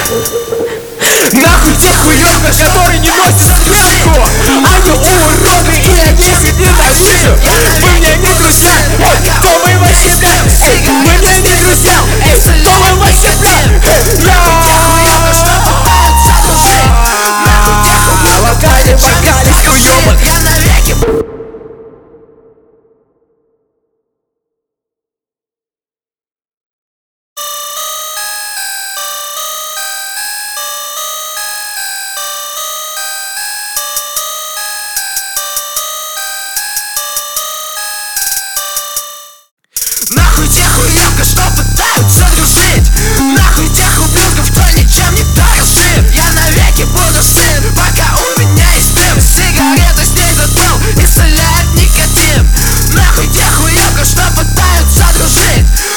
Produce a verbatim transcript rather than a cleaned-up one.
Нахуй тех уёбков, которые не носят стрелку. Они уроды, и я их ненавижу. Вы мне не друзья, эй, кто вы вообще, блядь? Эй, вы мне не друзья, эй, кто вы вообще, блядь? Я вокале, вокалист уёбан. Я навеки. Нахуй тех уёбков, что пытаются дружить. Нахуй тех ублюдков, кто ничем не дорожит. Я навеки буду сын, пока у меня есть дым. Сигареты снизу дым, исцеляет никотин. Нахуй тех уёбков, что пытаются дружить.